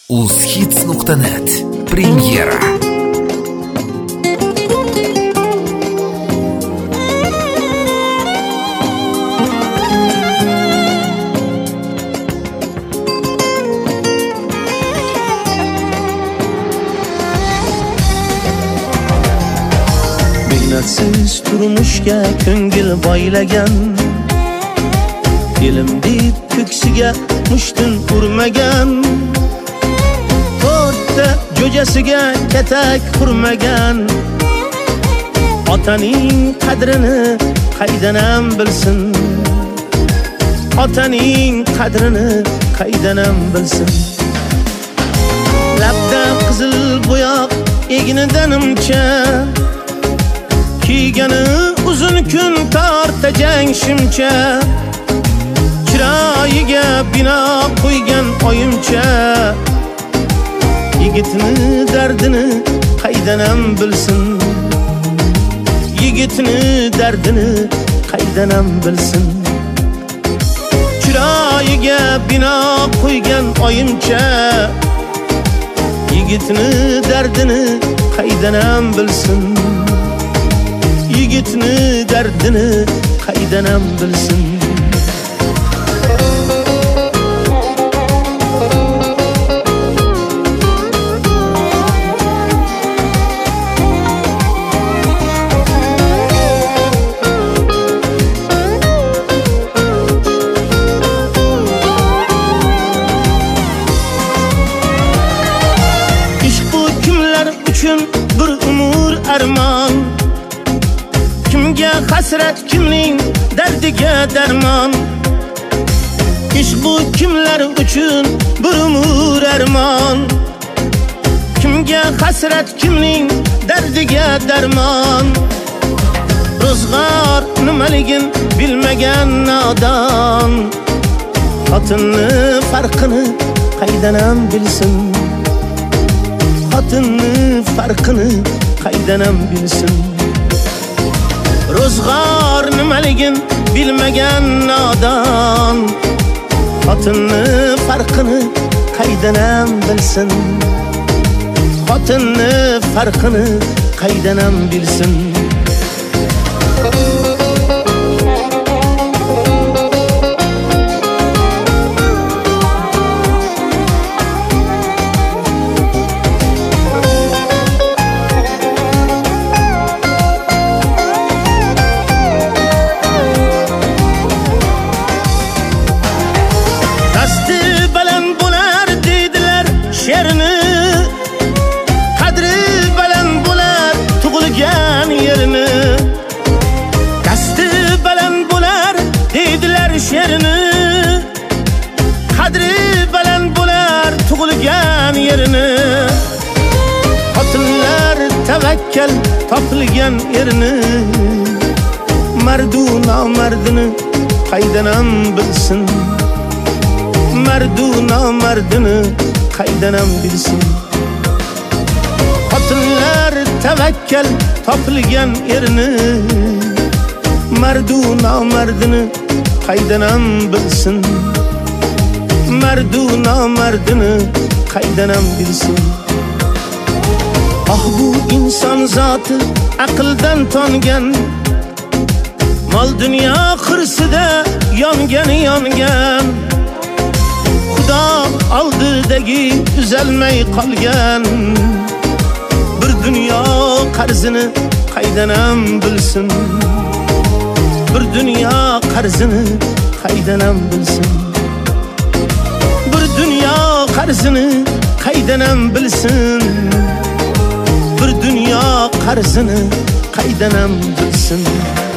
uzhits.net Pремьера. Mehnatsiz turmushga ko'ngil boylagan, ilm deb ko'ksiga mushtun urmagan, to'rtta jo'jasiga katak qurmagan, otaning qadrini qaydan ham bilsin, otaning qadrini qaydan ham bilsin. Labda qizil bo'yoq egnidan nimcha, kiygani uzun kun tortajang shimcha, chiroyiga bino qo'ygan oyimcha, yigitni dardini qaydan ham bilsin, yigitni dardini qaydan ham bilsin. Chiroyiga bino qo'ygan oyimcha, yigitni dardini qaydan ham bilsin, yigitni dardini qaydan ham bilsin. Ish bu kimlar uchun bir umr armon, kimga hasrat, kimning dardiga darmon. Ish bu kimlar uchun bir umr armon, kimga hasrat, kimning dardiga darmon. Ro'zg'or nimaligin bilmagan nodon, xotinni farqini qaydan ham bilsin, xotinni farqini qaydan ham bilsin. Ro'zg'or nimaligin bilmagan nodon, xotinni farqini qaydan ham bilsin, xotinni farqini qaydan ham bilsin. Qadri baland bo'lar tug'ilgan yerini, dasti baland bo'lar deydilar she'rini, qadri baland bo'lar tug'ilgan yerini. Xotinlar tavakkal topilgan yerini, mardu nomardini qaydan ham bilsin, mardu nomardini qaydan ham bilsin. Xotinlar tavakkal topilgan yerini, mardu nomardini qaydan ham bilsin, mardu nomardini qaydan ham bilsin. Ah bu inson zoti aqldan tongan, mol dunyo xirsida yongan, Xudo oldidagi uzalmay qolgan, bir dunyo qarzini qaydan ham bilsin, bir dunyo qarzini qaydan ham bilsin, bir dunyo qarzini qaydan ham bilsin, bir dunyo qarzini qaydan ham bilsin.